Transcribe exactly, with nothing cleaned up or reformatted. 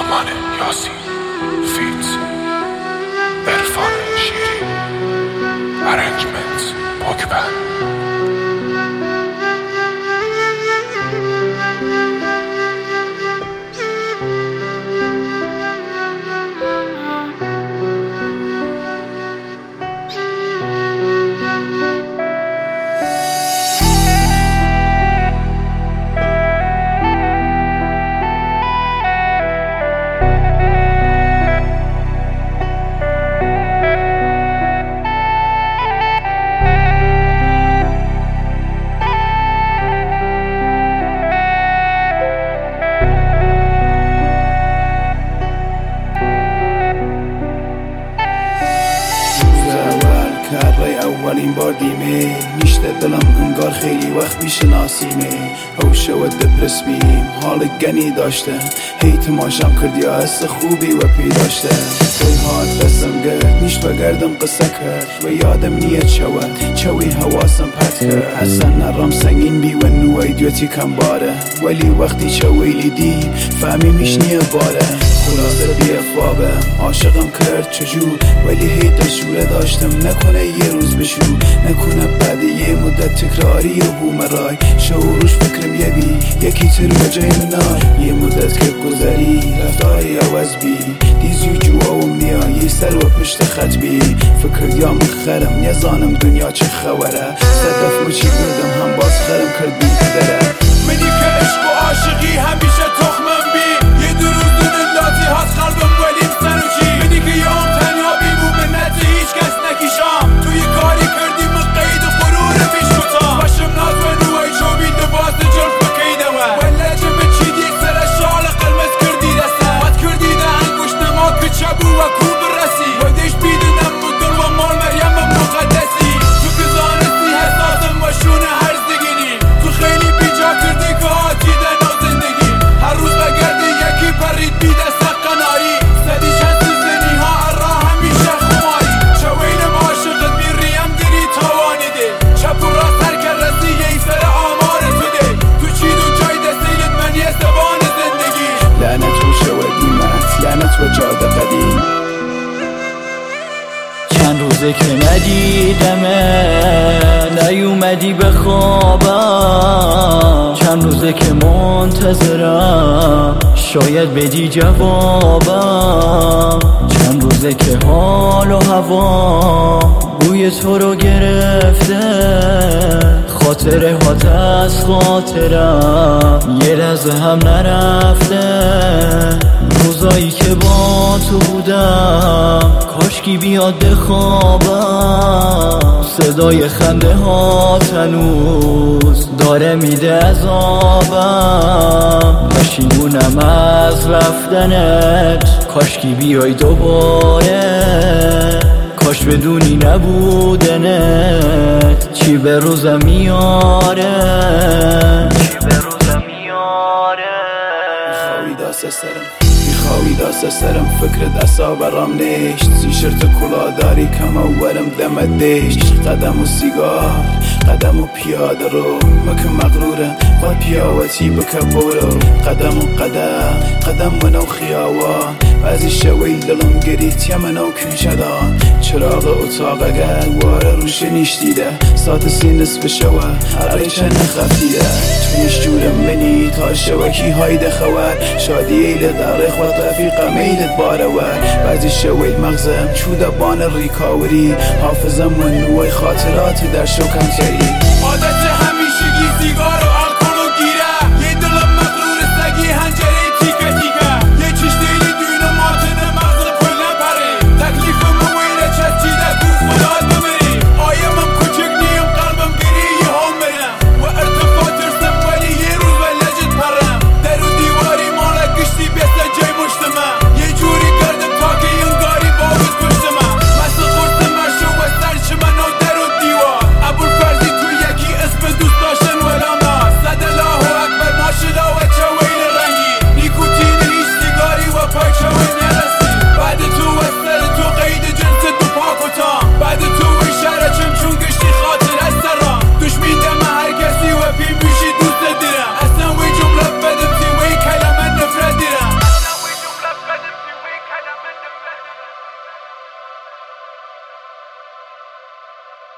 سامان یاسی فیت عرفان شیری ارنجمنت پاکبند. اولین بار دیمه نیشته دلم انگار خیلی وقت میشناسیمه او شود دپرس بیم حال گنی داشتم هی تماشام کردی حس خوبی و پی داشتم توی هات دستم گرد نیشت بگردم قصه کرد و یادم نیت شود چوی حواسم پت کرد حسن نرم سنگین بی و نو ایدیوتی کم باره ولی وقتی چوی لیدی فهمی میش نیه باره خلاصه بی افوابم عاشقم کرد چجور ولی هی دشوره داشتم نکنه یه روز بشو نکنه بعد یه مدت تکراری و بومرای شعورش فکرم یه بی یکی تر به جای منای یه مدت که گذری رفتاری عوض بی دیزی جو و نیا یه سر و پشت خط بی فکر دیا مخرم نزانم دنیا چه خوره صدف مچی بردم هم باز خرم کرد بی پدره منی که عشق و عاشقی همیشه تخمم بی یه دو روز دونه لاتی هات قلبم ولیم سر و چی منی که یام تنها بی بو منت هیچ کس نکیشام توی کاری کردی من قید و غرور پیش کتا باشم ناز و نوای چوبی دو باز جلف بکیده و ولی جمع چید یک سر شال قلمز کردی دسته بات کردی ده انگوش نما که چبو و کو برسی و دیش بیدونم مدل و مال مریم و مقدسی تو که زانستی حساسم و شونه هرز دگینی تو خیلی بیجا کردی که هاتی دنو زندگی هر روز بگردی یکی پرید بی دست قناری سدی چند سوزنی ها ارا همیشه خماری چوینم عاشقت میریم دیری توانی ده چپ و راست هر که رسی یه سر آمار تو ده تو چی دو جای دستیت من یه زبان زندگی لعنت رو شودیمت لعنت و جاده قدیم چند روزه که ندیدمه نیومدی به خوابم چند روزه که منتظرم شاید بدی جوابم چند روزه که حال و هوا بوی تو رو گرفته خاطره هات از خاطرم یه لحظه هم نرفته روزایی که با تو بودم کاشکی بیاد بخوابم صدای خنده ها هنوز داره میده عذابم پشیمونم از رفتنت کاشکی بیای دوباره کاش بدونی نبودنت چی به روزم میاره چی به روزم میاره میخوایی دست سرم میخوایی دست سرم فکرت اصا برام نیشت زیشرت کلا داری کم اولم دمت دیشت قدم و سیگار قدم و پیاده رو مکه مغرورم با پیاوتی بکه برو قدم و قدم قدم منو خیاوان بعضی شوی دلم گریت یا منو کوچدان چراغ اتاق اگر واره روش نیشتیده ساعت سی نصف شوه هر چند خفتیده تو نشجورم منی تا شوکی هایده خوار شادی ایلت عرق و رفیق میلت بارور بعضی شوی مغزم چوده بان ریکاوری حافظم من نوی خاطرات در شوکم تری عادت